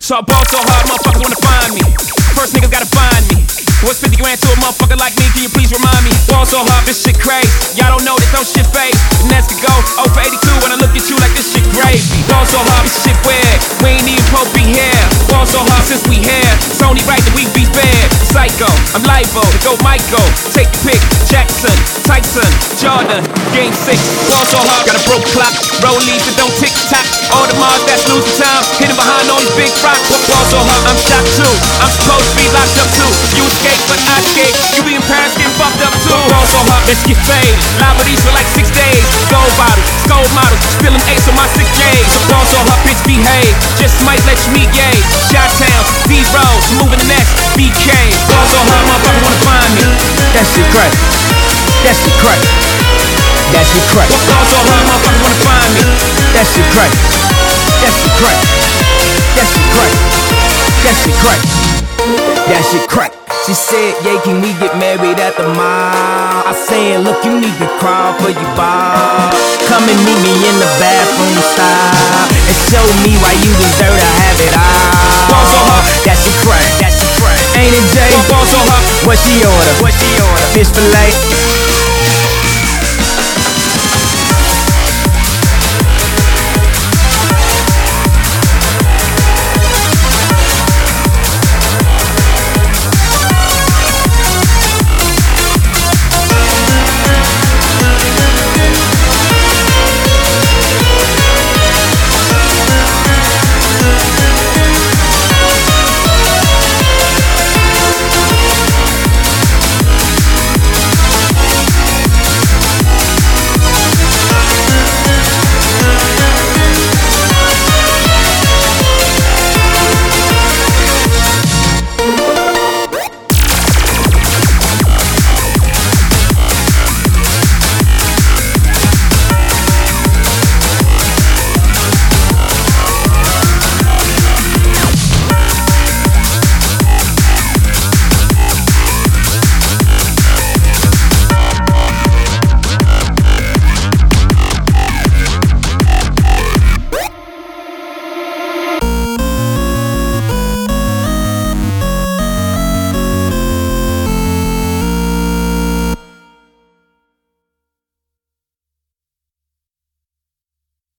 So I ball so hard, motherfuckers wanna find me. First niggas gotta find me. What's 50 grand to a motherfucker like me? Can you please remind me? Ball so hard, this shit crazy. Y'all don't know that don't shit fade. The Nets could go 0 for 82 when I look at you like this shit gravy. Ball so hard, this shit weird. We ain't even supposed to be here. Ball so hard since we here. It's only right that we be fair. Psycho, I'm liable to go Michael. Take the pick, Jackson, Tyson, Jordan, game 6. Ball so hard, got a broke clock. Rollies that don't tick tock. All the Mars that's losing time. Hidden behind all these big rocks. Ball so hard, I'm shocked too. I'm supposed to be locked up too. You escape, but I escape. You be in Paris getting fucked up too. Ball so hard, let's get faded. Live with these for like 6 days. Gold bottles, gold models. Spilling ace on my sick days. Ball so hard, bitch behave. Just might let you meet gay. Shot-town, D-Rose, moving the next BK. Ball so hard, motherfuckers wanna find me. That shit crack. That shit crack. That shit crack. Ball so hard, motherfuckers wanna find me. That shit crack. That shit crack. That shit crack. That shit crack. That shit crack. She said, yeah, can we get married at the mall? I said, look, you need to crawl for your ball. Come and meet me in the bathroom style and show me why you deserve to have it all. Ball so hard. That shit crack. That shit crack. Ain't it, Jay? Ball so hard. What she order? What she order? Fish fillet.